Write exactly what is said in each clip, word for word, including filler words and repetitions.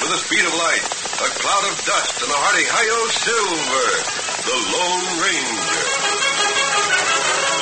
with the speed of light, a cloud of dust, and a hearty hi-yo Silver, the Lone Ranger.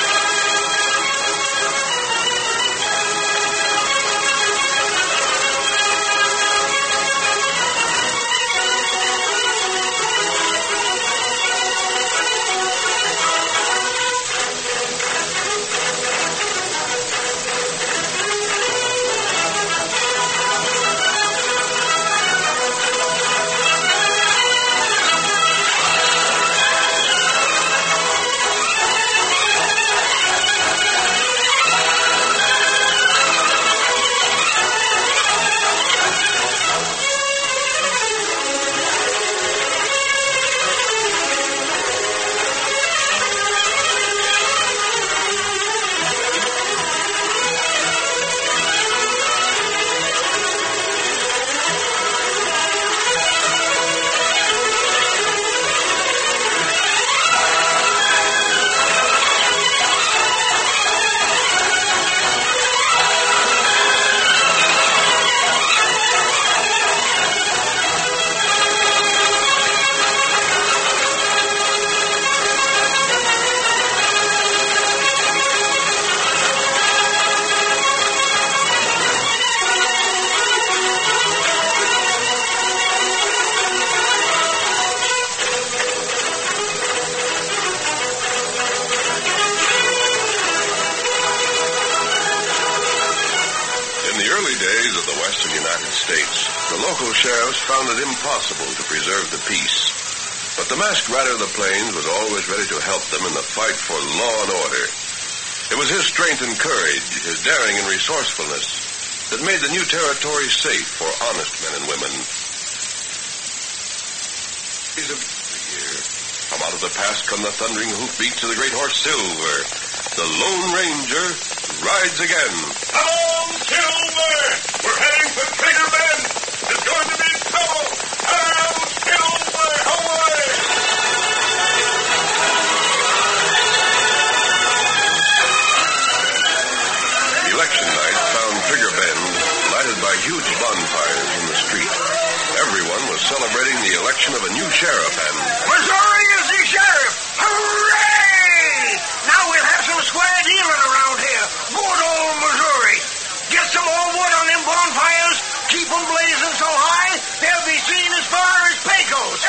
Sheriffs found it impossible to preserve the peace. But the masked rider of the plains was always ready to help them in the fight for law and order. It was his strength and courage, his daring and resourcefulness, that made the new territory safe for honest men and women. Days of the year, from out of the past come the thundering hoofbeats of the great horse Silver. The Lone Ranger rides again. Come on, Silver! We're heading for Trigger Bend! There's going to be trouble! Hail, Silver! Away! Election night found Trigger Bend lighted by huge bonfires in the street. Everyone was celebrating the election of a new sheriff and... Missouri is the sheriff! Hooray! Now we'll have some square dealing around here. Good old Missouri. Get some more wood on them bonfires. Keep them blazing so high, they'll be seen as far as Pecos.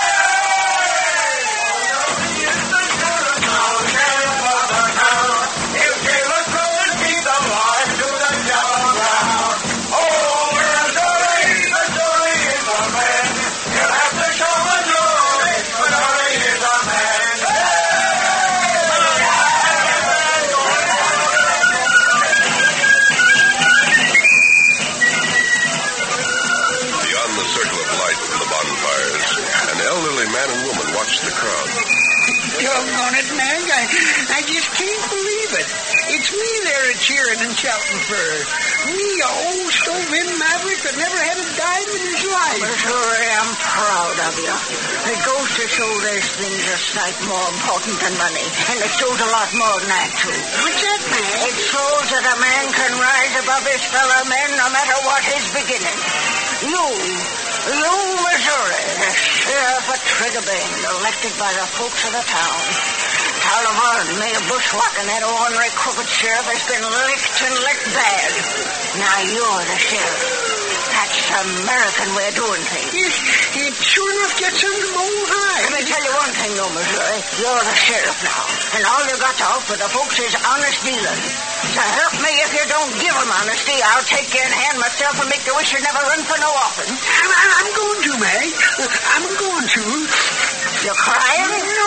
The crowd. Doggone it, Mag. I, I just can't believe it. It's me they're cheering and shouting for. Me, a old stove-in maverick that never had a dime in his life. Missouri, I'm proud of you. It goes to show there's things a sight more important than money. And it shows a lot more than that, too. What's that, Mag? It shows that a man can rise above his fellow men no matter what his beginning. You... You, Missouri, the sheriff of Trigger Bend, elected by the folks of the town. Taliban, Mayor Bushwhack, and that ornery crooked sheriff has been licked and licked bad. Now you're the sheriff. That's the American way of doing things. It, it sure enough gets under my old hide. Let me tell you one thing, though, Missouri. You're the sheriff now. And all you got to offer the folks is honest dealing. So help me if you don't give them honesty. I'll take you in hand myself and make you wish you'd never run for no office. I'm, I'm going to, Mag. I'm going to. You're crying? No.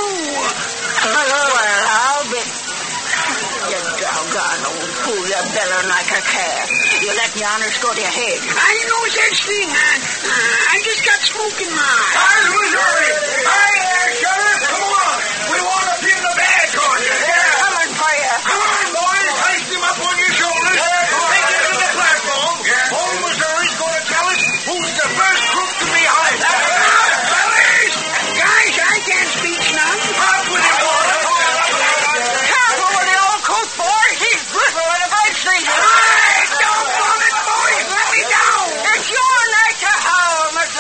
Well, I'll be... You doggone old fool. You're bellowing like a calf. You let the honors go to your head. I know such thing. I, I just got smoke in my eye. Hi, Missouri. Hi there, Sheriff. Come on. We want to pin the badge on you. They're coming for you. Come on, boys. Hoist him up on your shoulders. Take him to the platform. Old Missouri's going to tell us who's the first crook to be hired. Fellas! Guys, I can't speak now. Up with him, boys. Careful with the old coat, boys. He's brittle and a bad season. Hey, don't want it, boys. Let me down. It's your night to howl, Missouri.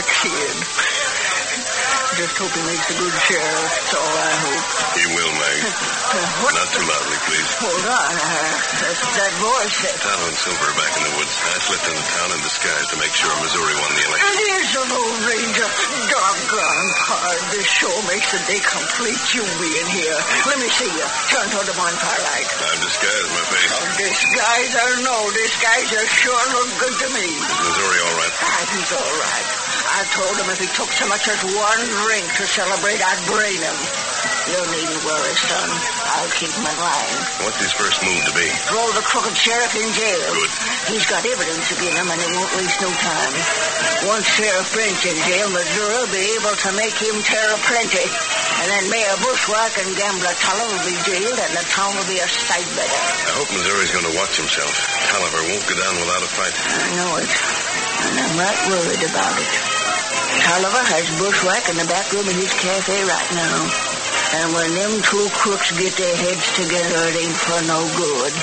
kid. Just hope he makes a good sheriff. That's all I hope. He will, Mag. Uh, what? Not too loudly, please. Hold on. Uh, that, that voice said... Tonto and Silver are back in the woods. I slipped into town in disguise to make sure Missouri won the election. It is an old ranger. Doggone hard. This show makes the day complete, you being here. Let me see you. Turn toward the bonfire light. I've disguised my face. Oh, disguise or no disguise, you sure look good to me. Is Missouri all right? Ah, he's all right. I told him if he took so much as one drink to celebrate, I'd brain him. You needn't worry, son. I'll keep him in line. What's his first move to be? Throw the crooked sheriff in jail. Good. He's got evidence against him, and he won't waste no time. Once Sheriff Brent's in jail, Missouri will be able to make him terror plenty. And then Mayor Bushwhack and Gambler Tolliver will be jailed, and the town will be a sight better. I hope Missouri's going to watch himself. Tolliver won't go down without a fight. I know it, and I'm right worried about it. Tolliver has Bushwhack in the back room of his cafe right now. And when them two crooks get their heads together, it ain't for no good.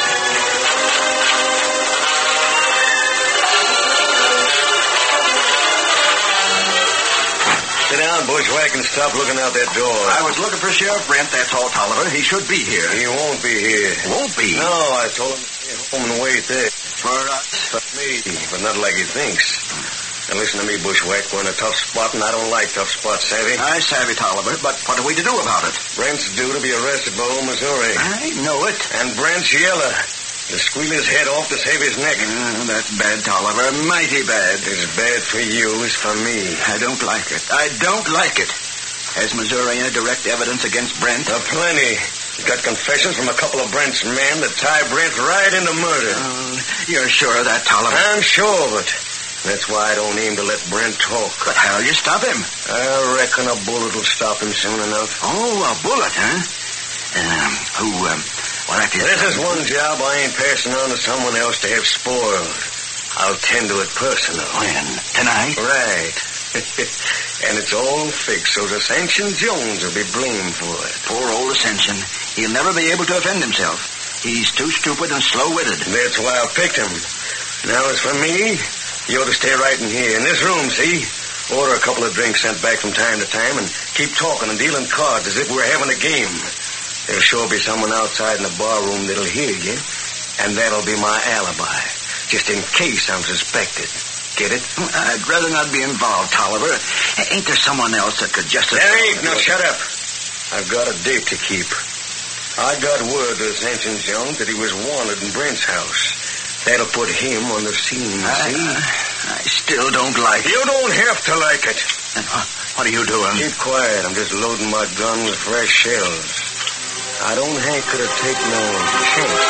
Sit down, Bushwhack, and stop looking out that door. I was looking for Sheriff Brent, that's all, Tolliver. He should be here. He won't be here. Won't be? No, I told him to stay home and wait there. For us? For me, but not like he thinks. Now listen to me, Bushwhack. We're in a tough spot, and I don't like tough spots, savvy? I savvy, Tolliver, but what are we to do about it? Brent's due to be arrested by old Missouri. I know it. And Brent's yeller. To squeal his head off to save his neck. Mm, that's bad, Tolliver. Mighty bad. It's bad for you as for me. I don't like it. I don't like it. Has Missouri any direct evidence against Brent? Uh, plenty. He's got confessions from a couple of Brent's men that tie Brent right into murder. Uh, you're sure of that, Tolliver? I'm sure of it. That's why I don't aim to let Brent talk. But how'll you stop him? I reckon a bullet will stop him soon enough. Oh, a bullet, huh? Um, who, um... Well, that is... This is one job I ain't passing on to someone else to have spoiled. I'll tend to it personal. When? Tonight? Right. And it's all fixed, so Ascension Jones will be blamed for it. Poor old Ascension. He'll never be able to defend himself. He's too stupid and slow-witted. That's why I picked him. Now, as for me, you ought to stay right in here, in this room, see? Order a couple of drinks sent back from time to time and keep talking and dealing cards as if we're having a game. There'll sure be someone outside in the bar room that'll hear you, and that'll be my alibi, just in case I'm suspected. Get it? I'd rather not be involved, Tolliver. Ain't there someone else that could just... There ain't. Now, shut up. I've got a date to keep. I got word to Ascension Jones that he was wanted in Brent's house. That'll put him on the scene, I, see? Uh, I still don't like it. You don't have to like it. Uh, what are you doing? Keep quiet. I'm just loading my gun with fresh shells. I don't hanker to take no chance.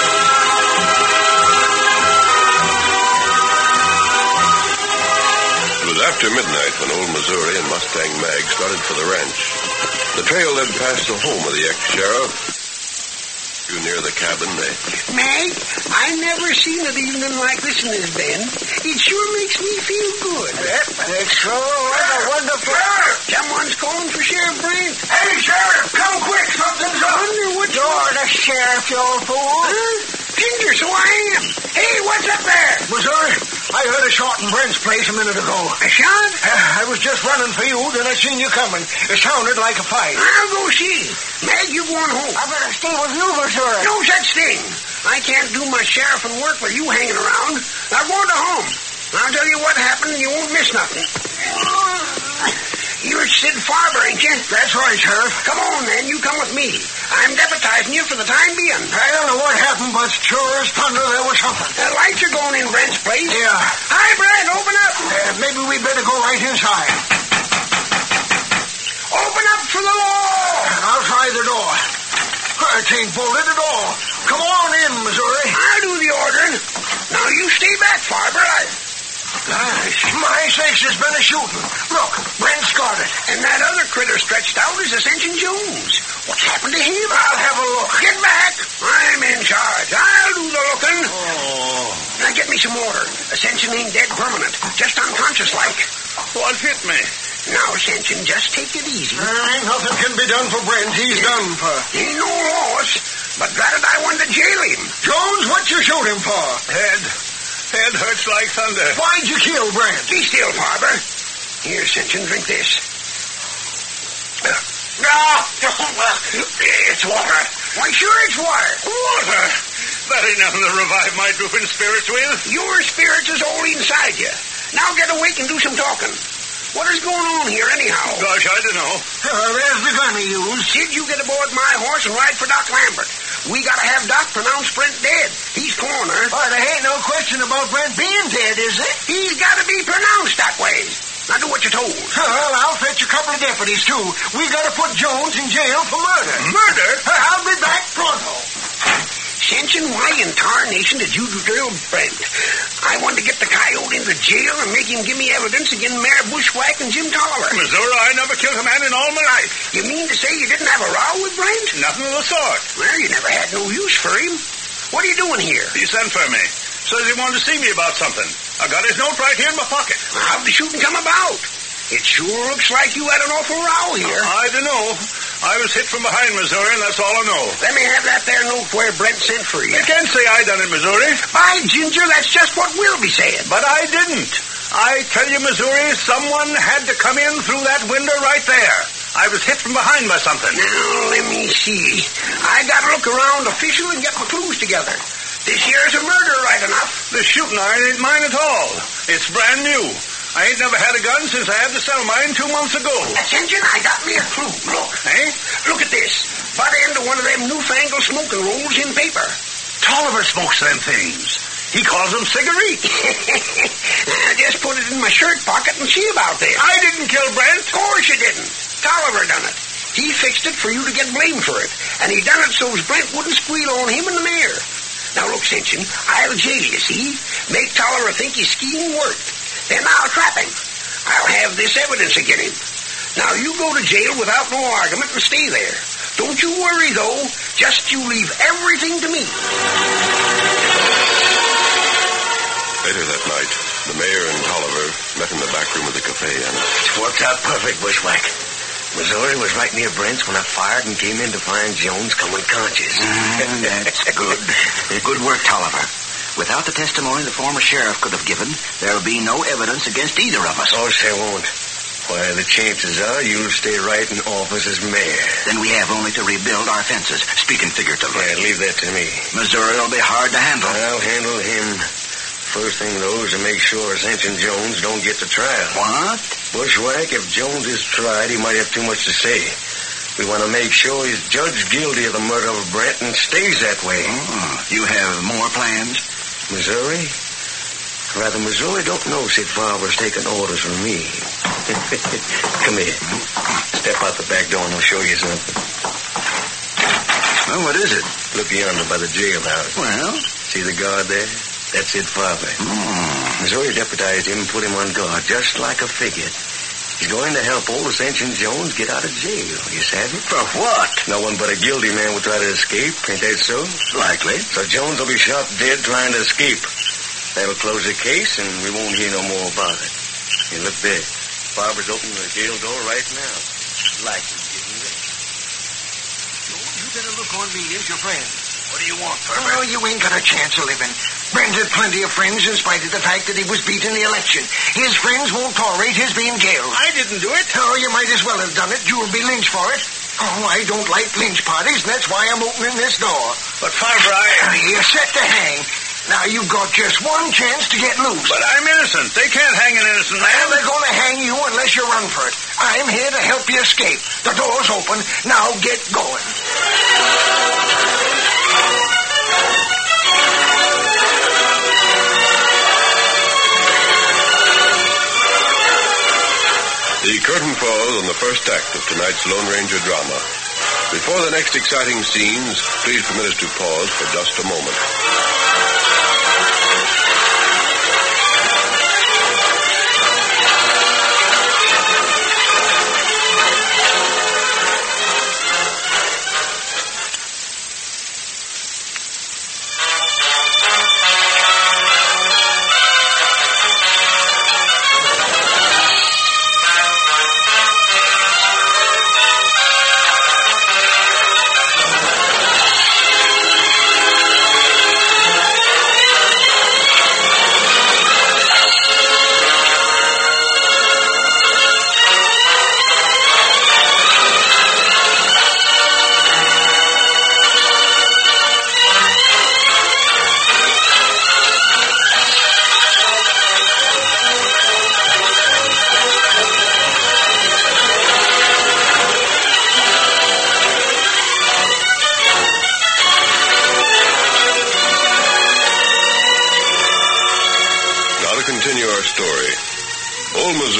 It was after midnight when old Missouri and Mustang Mag started for the ranch. The trail led past the home of the ex-sheriff. Near the cabin, they... Mag, I never seen an evening like this in this bend. It sure makes me feel good. Yep, it sure was a wonderful... Sheriff! Someone's calling for Sheriff Brent. Hey, Sheriff, come quick. Something's I up. wonder what... You're the sheriff, you old fool. Huh? Ginger, so I am. Hey, what's up there? Missouri, I heard a shot in Brent's place a minute ago. A shot? Uh, I was just running for you, then I seen you coming. It sounded like a fight. I'll go see. Mag, you going home. I better stay with you, Missouri. No such thing. I can't do my sheriff and work with you hanging around. Now go to home. I'll tell you what happened and you won't miss nothing. You're Sid Farber, ain't you? That's right, Sheriff. Come on, then. You come with me. I'm deputizing you for the time being. I don't know what happened, but sure as thunder there was something. The lights are going in Brent's place. Yeah. Hi, Brent. Open up. Uh, maybe we better go right inside. Open up for the law. I'll try the door. It ain't bolted at all. Come on in, Missouri. I'll do the ordering. Now, you stay back, Farber. I... Gosh, my sakes, there's been a shooting. Look, Brent's got it. And that other critter stretched out is Ascension Jones. What's happened to him? I'll have a look. Get back. I'm in charge. I'll do the looking. Oh. Now, get me some water. Ascension ain't dead permanent. Just unconscious like. What hit me? Now, Ascension, just take it easy. Uh, ain't nothing can be done for Brent. He's done for. Ain't no loss. But glad I wanted to jail him. Jones, what you shoot him for? Head. Head hurts like thunder. Why'd you kill Brent? Be still, Farber. Here, Simpson, drink this. No, it's water. Why, sure it's water. Water? That ain't nothing to revive my drooping spirits with. Your spirits is all inside you. Now get awake and do some talking. What is going on here, anyhow? Gosh, I don't know. Uh, there's the gun he used. Sid, you get aboard my horse and ride for Doc Lambert. We gotta have Doc pronounce Brent dead. He's coroner. Oh, there ain't no question about Brent being dead, is there? He's gotta be pronounced that way. Now do what you're told. Well, I'll fetch a couple of deputies, too. We gotta put Jones in jail for murder. Murder? Uh, I'll be back pronto. Simpson, why in tarnation did you drill Brent? I wanted to get the coyote into jail and make him give me evidence against Mayor Bushwhack and Jim Tolliver. Missouri, I never killed a man in all my life. You mean to say you didn't have a row with Brent? Nothing of the sort. Well, you never had no use for him. What are you doing here? He sent for me. Says he wanted to see me about something. I got his note right here in my pocket. How'd the shooting come about? It sure looks like you had an awful row here. I don't know. I was hit from behind, Missouri, and that's all I know. Let me have that there note where Brent sent for you. You can't say I done it, Missouri. By ginger, that's just what will be said. But I didn't. I tell you, Missouri, someone had to come in through that window right there. I was hit from behind by something. Now, let me see. I gotta look around official and get my clues together. This here's a murder right enough. The shooting iron ain't mine at all. It's brand new. I ain't never had a gun since I had to sell mine two months ago. Attention, I got me a clue. Look. Eh? Look at this. Butt end of one of them newfangled smoking rolls in paper. Tolliver smokes them things. He calls them cigarettes. I just put it in my shirt pocket and see about this. I didn't kill Brent. Of course you didn't. Tolliver done it. He fixed it for you to get blamed for it. And he done it so Brent wouldn't squeal on him and the mayor. Now look, Simpson, I'll jail you, see? Make Tolliver think his scheme worked. Then I'll trap him. I'll have this evidence against him. Now you go to jail without no argument and stay there. Don't you worry, though. Just you leave everything to me. Later that night, the mayor and Tolliver met in the back room of the cafe, and It worked out perfect, Bushwhack. Missouri was right near Brent's when I fired and came in to find Jones coming conscious. Mm, that's good. Good work, Tolliver. Without the testimony the former sheriff could have given, there'll be no evidence against either of us. Of course there won't. Why, the chances are you'll stay right in office as mayor. Then we have only to rebuild our fences, speaking figuratively. Yeah, leave that to me. Missouri will be hard to handle. I'll handle him. First thing, though, is to make sure Ascension Jones don't get to trial. What? Bushwhack, if Jones is tried, he might have too much to say. We want to make sure he's judged guilty of the murder of Brent and stays that way. Oh, you have more plans? Missouri? Rather, Missouri don't know Sid Farber's taking orders from me. Come here. Step out the back door and I'll show you something. Well, what is it? Look yonder by the jailhouse. Well? See the guard there? That's Sid Farber. Oh. Missouri deputized him and put him on guard, just like a figure. He's going to help old Ascension Jones get out of jail. You savvy? For what? No one but a guilty man would try to escape. Ain't that so? Likely. So Jones will be shot dead trying to escape. That'll close the case, and we won't hear no more about it. Hey, look there. Farber's opening the jail door right now. Like he's getting ready. You better look on me as your friend. What do you want, Oh, you ain't got a chance of living. Brent had plenty of friends in spite of the fact that he was beat in the election. His friends won't tolerate his being jailed. I didn't do it. Oh, you might as well have done it. You'll be lynched for it. Oh, I don't like lynch parties, and that's why I'm opening this door. But, Farber, I... You're set to hang. Now, you've got just one chance to get loose. But I'm innocent. They can't hang an innocent Well, man. they're going to hang you unless you run for it. I'm here to help you escape. The door's open. Now get going. the curtain falls on the first act of tonight's Lone Ranger drama. Before the next exciting scenes, please permit us to pause for just a moment.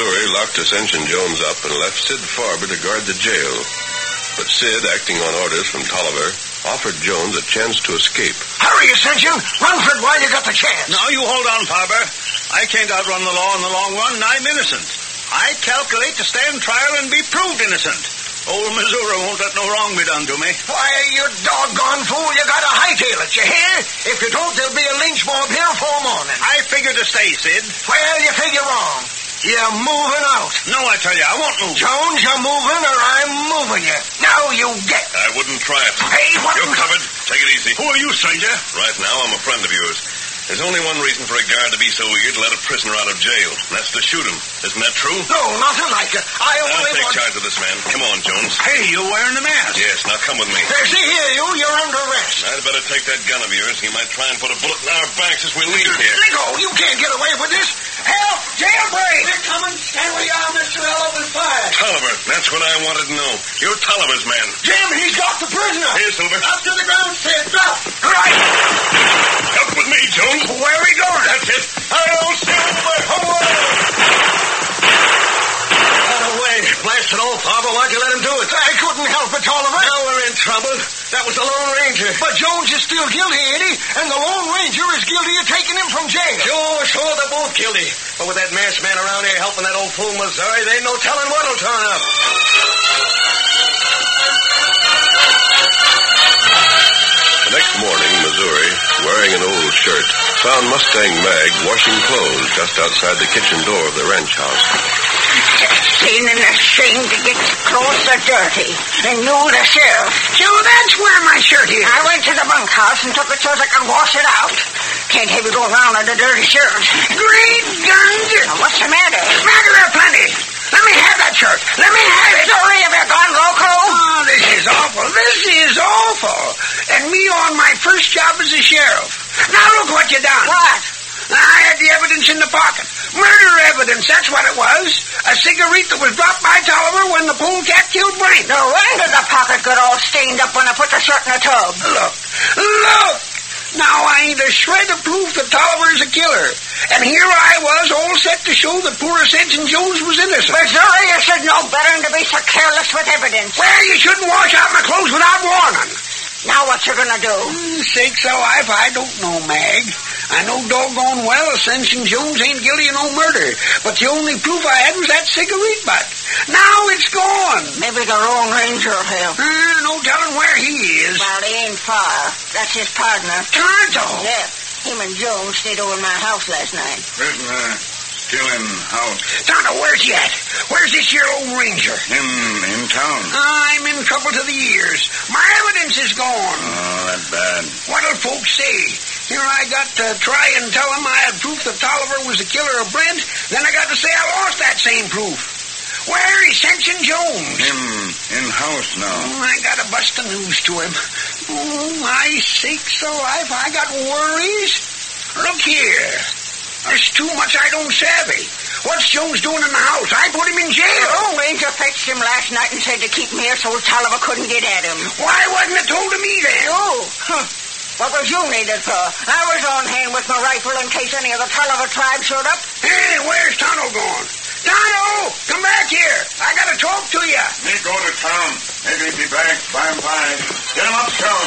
Missouri locked Ascension Jones up and left Sid Farber to guard the jail. But Sid, acting on orders from Tolliver, offered Jones a chance to escape. Hurry, Ascension! Run for it while you got the chance. Now, you hold on, Farber. I can't outrun the law in the long run, and I'm innocent. I calculate to stand trial and be proved innocent. Old Missouri won't let no wrong be done to me. Why, you doggone fool, you got to hightail it, you hear? If you don't, there'll be a lynch mob here before morning. I figure to stay, Sid. Well, you figure wrong. You're moving out. No, I tell you, I won't move. Jones, you're moving or I'm moving you. Now you get. I wouldn't try it. Hey, what? You're covered. Take it easy. Who are you, stranger? Right now, I'm a friend of yours. There's only one reason for a guard to be so eager to let a prisoner out of jail, and that's to shoot him. Isn't that true? No, nothing like it. I I'll only take want... charge of this man. Come on, Jones. Hey, you're wearing the mask. Yes, now come with me. Hey, see here, you. You're under arrest. I'd better take that gun of yours. He might try and put a bullet in our backs as we leave here. Let go. You can't get away with this. Help! Jailbreak! They're coming. Stand where you are, Mister L. Open fire. Tolliver, that's what I wanted to know. You're Tolliver's man. Jim, he's got the prisoner. Here, Silver. Up to the ground, Sid. Drop. Right. Up with me, Jones. Where are we going? That's it. I'll Silver. Away! Run away. Blast it all, Farber. Why'd you let him do it? I couldn't help it, Tolliver. Now we're in trouble. That was the Lone Ranger. But Jones is still guilty, ain't he? And the Lone Ranger is guilty of taking him from jail. Sure, sure, they're both guilty. But with that masked man around here helping that old fool Missouri, there ain't no telling what'll turn up. The next morning, Missouri, wearing an old shirt, found Mustang Mag washing clothes just outside the kitchen door of the ranch house. Seen and ashamed to get clothes so dirty. And you the sheriff. So that's where my shirt is. I went to the bunkhouse and took it so I could wash it out. Can't have you go around in a dirty shirt. Great guns. Now, what's the matter? Matter of plenty. Let me have that shirt. Let me have it. Sorry, have you gone loco? Oh, this is awful. This is awful. And me on my first job as a sheriff. Now look what you done. What? I had the evidence in the pocket. Murder evidence, that's what it was. A cigarette that was dropped by Tolliver when the polecat killed Brent. No wonder the pocket got all stained up when I put the shirt in the tub. Look, look. Now I ain't a shred of proof that Tolliver is a killer. And here I was, all set to show that poor Ascension Jones was innocent. Missouri, you should know better than to be so careless with evidence. Well, you shouldn't wash out my clothes without warning. Now what you gonna do? Mm, sakes alive, I don't know, Mag. I know doggone well Ascension Jones ain't guilty of no murder. But the only proof I had was that cigarette butt. Now it's gone. Maybe the Lone Ranger will help. Uh, no telling where he is. Well, he ain't far. That's his partner. Tonto. Yeah, him and Jones stayed over at my house last night. Prisoner still in house. Tonto, where's he at? Where's this here Lone Ranger? Him in town. I'm in trouble to the ears. My evidence is gone. Oh, that's bad. What'll folks say? Here I got to try and tell them I had proof that Tolliver was the killer of Brent. Then I got to say I lost that same proof. Where is Ascension Jones? Him in house now. Oh, I got to bust the news to him. Oh, my sakes alive, I got worries. Look here. There's too much I don't savvy. What's Jones doing in the house? I put him in jail. The Lone Ranger fetched him last night and said to keep him here so Tolliver couldn't get at him. Why wasn't it told to me then? Oh, huh. What was you needed for? I was on hand with my rifle in case any of the Tolliver tribe showed up. Hey, where's Tonto going? Tonto, come back here. I got to talk to you. Me go to town. Maybe he'll be back by and by. Get him uptown.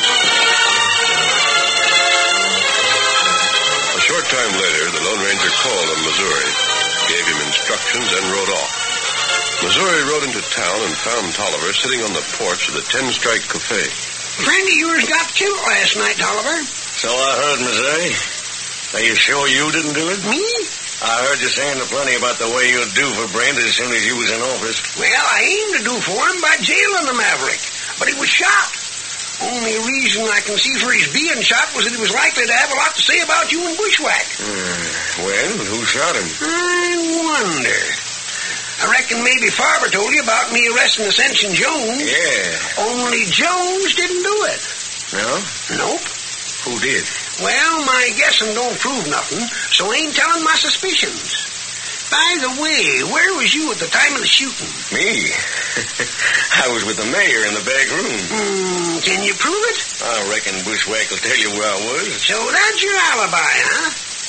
A short time later, the Lone Ranger called on Missouri, gave him instructions, and rode off. Missouri rode into town and found Tolliver sitting on the porch of the Ten Strike Cafe. Friend of yours got killed last night, Tolliver. So I heard, Missouri. Are you sure you didn't do it? Me? I heard you saying plenty about the way you'd do for Brent as soon as you was in office. Well, I aimed to do for him by jailing the Maverick, but he was shot. Only reason I can see for his being shot was that he was likely to have a lot to say about you and Bushwhack. Uh, well, who shot him? I wonder. I reckon maybe Farber told you about me arresting Ascension Jones. Yeah. Only Jones didn't do it. No? Nope. Who did? Well, my guessing don't prove nothing, so I ain't telling my suspicions. By the way, where was you at the time of the shooting? Me? I was with the mayor in the back room. Hmm, can you prove it? I reckon Bushwhack will tell you where I was. So that's your alibi, huh?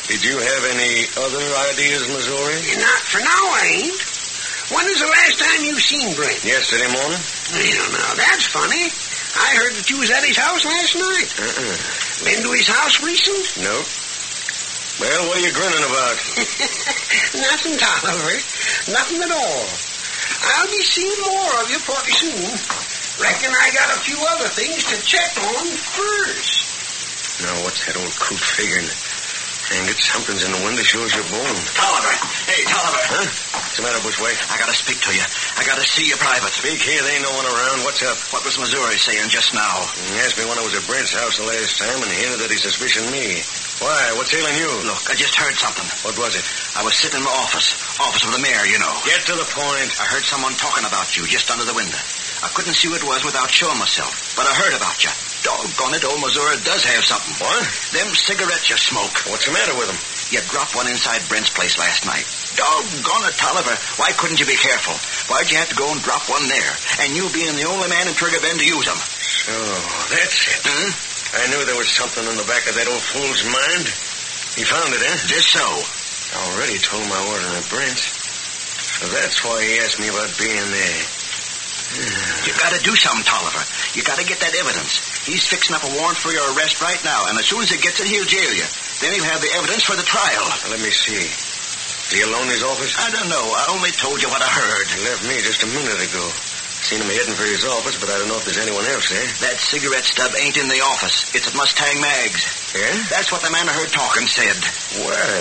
Did you have any other ideas, Missouri? Not for now, I ain't. When was the last time you seen Brent? Yesterday morning? Well, now, that's funny. I heard that you was at his house last night. Uh-uh. Been to his house recent? Nope. Well, what are you grinning about? Nothing, Tolliver. Nothing at all. I'll be seeing more of you pretty soon. Reckon I got a few other things to check on first. Now, what's that old coot figuring? Hang it, something's in the window shows you're bone. Tolliver. Hey, Tolliver. Huh? What's the matter, Bushwick? I gotta speak to you. I gotta see you private. Speak here, there ain't no one around. What's up? What was Missouri saying just now? He asked me when I was at Brent's house the last time and hinted that he suspicioned me. Why? What's ailing you? Look, I just heard something. What was it? I was sitting in my office. Office of the mayor, you know. Get to the point. I heard someone talking about you just under the window. I couldn't see who it was without showing myself, but I heard about you. Doggone it, old Missouri does have something. What? Them cigarettes you smoke. What's the matter with them? You dropped one inside Brent's place last night. Doggone it, Tolliver. Why couldn't you be careful? Why'd you have to go and drop one there? And you being the only man in Trigger Bend to use them. So, that's it. Hmm? I knew there was something in the back of that old fool's mind. He found it, eh? Just so. I already told my order at Brent's. So that's why he asked me about being there. You gotta do something, Tolliver. You gotta get that evidence. He's fixing up a warrant for your arrest right now, and as soon as he gets it, he'll jail you. Then he'll have the evidence for the trial. Now, let me see. Is he alone in his office? I don't know. I only told you what I heard. He left me just a minute ago. Seen him heading for his office, but I don't know if there's anyone else there. That cigarette stub ain't in the office. It's at Mustang Mag's. Yeah? That's what the man I heard talking said. Well,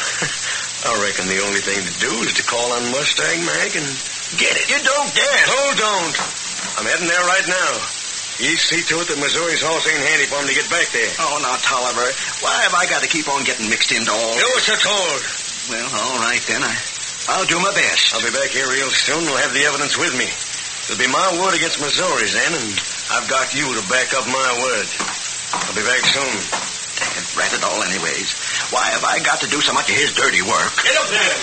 I reckon the only thing to do is to call on Mustang Mag and get it. You don't dare. Oh, don't. I'm heading there right now. You see to it that Missouri's horse ain't handy for him to get back there. Oh, now, Tolliver, why have I got to keep on getting mixed into all Do what this? you're told. Well, all right, then. I, I'll do my best. I'll be back here real soon. We'll have the evidence with me. It'll be my word against Missouri's then, and I've got you to back up my word. I'll be back soon. Dad, rat it all anyways. Why have I got to do so much of his dirty work? Get up there.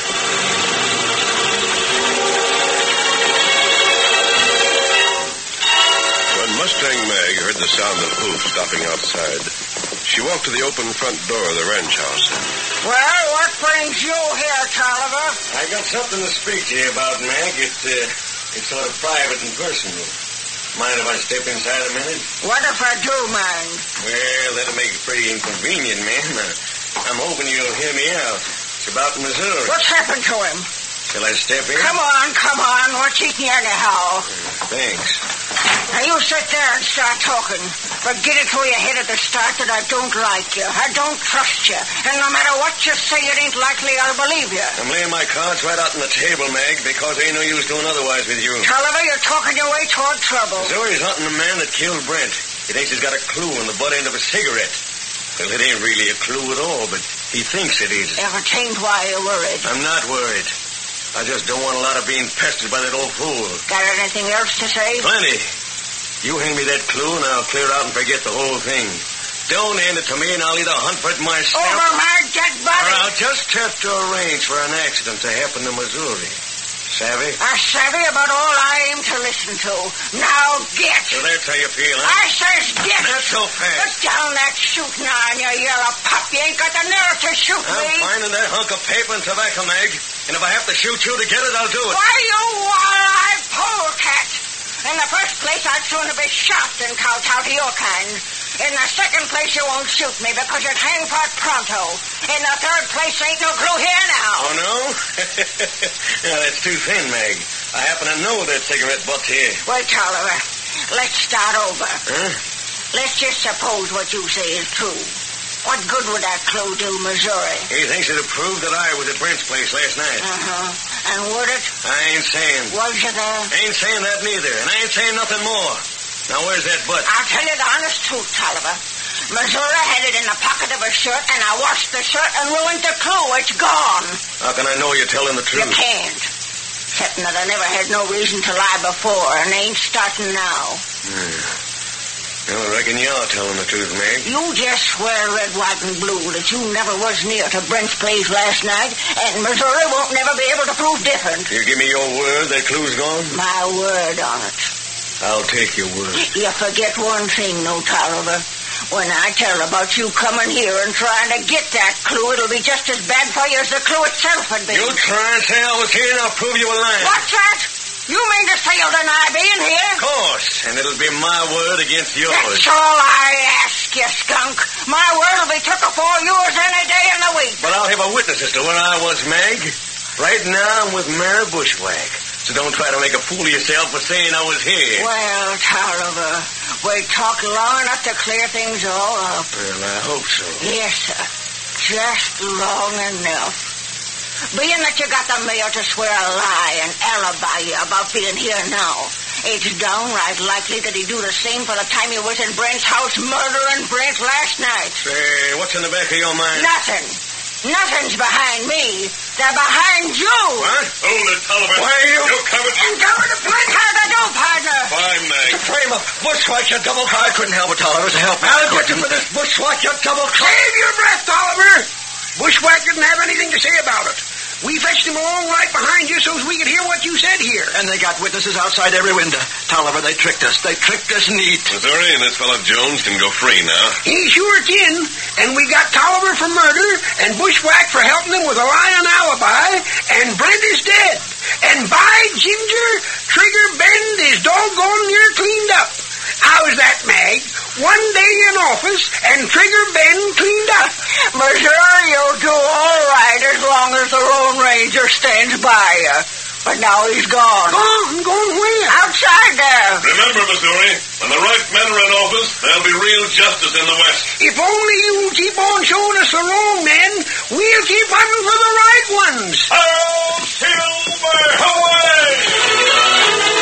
When Mustang Mag heard the sound of hoofs stopping outside, she walked to the open front door of the ranch house. Well, what brings you here, Tolliver? I got something to speak to you about, Mag. It, uh, it's sort of private and personal. Mind if I step inside a minute? What if I do mind? Well, that'll make it pretty inconvenient, man. I'm hoping you'll hear me out. It's about Missouri. What's happened to him? Shall I step in? Come on, come on. What's eating you anyhow? Thanks. Now, you sit there and start talking. But get it through your head at the start that I don't like you. I don't trust you. And no matter what you say, it ain't likely I'll believe you. I'm laying my cards right out on the table, Mag, because ain't no use doing otherwise with you. Tolliver, you're talking your way toward trouble. Missouri's hunting the man that killed Brent. He thinks he's got a clue in the butt end of a cigarette. Well, it ain't really a clue at all, but he thinks it is. If it ain't why you're worried. I'm not worried. I just don't want a lot of being pestered by that old fool. Got anything else to say? Plenty. You hand me that clue, and I'll clear out and forget the whole thing. Don't hand it to me, and I'll either hunt for it myself... Over my dead body! Or I'll just have to arrange for an accident to happen to Missouri. Savvy? I'm savvy about all I aim to listen to. Now get! So that's how you feel, huh? I says get! Not so fast. Put down that shooting iron, you yellow pup. You ain't got the nerve to shoot I'm me. finding that hunk of paper and tobacco, Meg. And if I have to shoot you to get it, I'll do it. Why, you wall-eyed polecat! In the first place, I'd sooner be shot than kowtow to your kind. In the second place, you won't shoot me because you'd hang for it pronto. In the third place, ain't no clue here now. Oh, no? Now, that's too thin, Meg. I happen to know that cigarette butt's here. Wait, Tolliver. Let's start over. Huh? Let's just suppose what you say is true. What good would that clue do Missouri? He thinks it'll prove that I was at Brent's place last night. Uh-huh. And would it? I ain't saying. Was you there? Ain't saying that neither, and I ain't saying nothing more. Now, where's that butt? I'll tell you the honest truth, Tolliver. Missouri had it in the pocket of her shirt, and I washed the shirt and ruined the clue. It's gone. How can I know you're telling the truth? You can't. Excepting that I never had no reason to lie before, and ain't starting now. Hmm. I reckon you're telling the truth, Meg. You just swear red, white, and blue that you never was near to Brent's place last night, and Missouri won't never be able to prove different. You give me your word that clue's gone? My word on it. I'll take your word. You forget one thing, no, Tolliver. When I tell about you coming here and trying to get that clue, it'll be just as bad for you as the clue itself would be. You try and say I was here and I'll prove you a liar. What's that? You mean to say you'll deny being here? Of course, and it'll be my word against yours. That's all I ask you, skunk. My word will be took for yours any day in the week. But I'll have a witness as to when I was, Meg. Right now I'm with Mary Bushwhack. So don't try to make a fool of yourself for saying I was here. Well, Tolliver, we talked long enough to clear things all up. Well, I hope so. Yes, sir. Just long enough. Being that you got the mayor to swear a lie and alibi you about being here now, it's downright likely that he'd do the same for the time he was in Brent's house murdering Brent last night. Say, what's in the back of your mind? Nothing. Nothing's behind me. They're behind you. What? Hold it, Tolliver. Why are you... You covered... And cover the place. How'd I do, partner? Fine, Meg. Frame up. Bushwhack, you double I couldn't help it, Tolliver. To help me. I'll get you for this Bushwhack, you double Save your breath, Tolliver. Bushwhack didn't have anything to say about it. We fetched him along right behind you so as we could hear what you said here. And they got witnesses outside every window. Tolliver, they tricked us. They tricked us neat. Missouri and this fellow Jones can go free now. He sure can. And we got Tolliver for murder, and Bushwhack for helping him with a lying alibi, and Brent is dead. And by ginger, Trigger Bend is doggone near cleaned up. How's that, Mag? One day in office, and Trigger Bend cleaned up. Missouri, you'll do all right as long as the Lone Ranger stands by you. But now he's gone. Gone? Gone where? Outside there. Remember, Missouri, when the right men are in office, there'll be real justice in the West. If only you'll keep on showing us the wrong men, we'll keep hunting for the right ones. Harold Silver, away!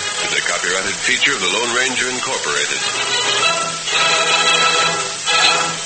Feature of the Lone Ranger Incorporated.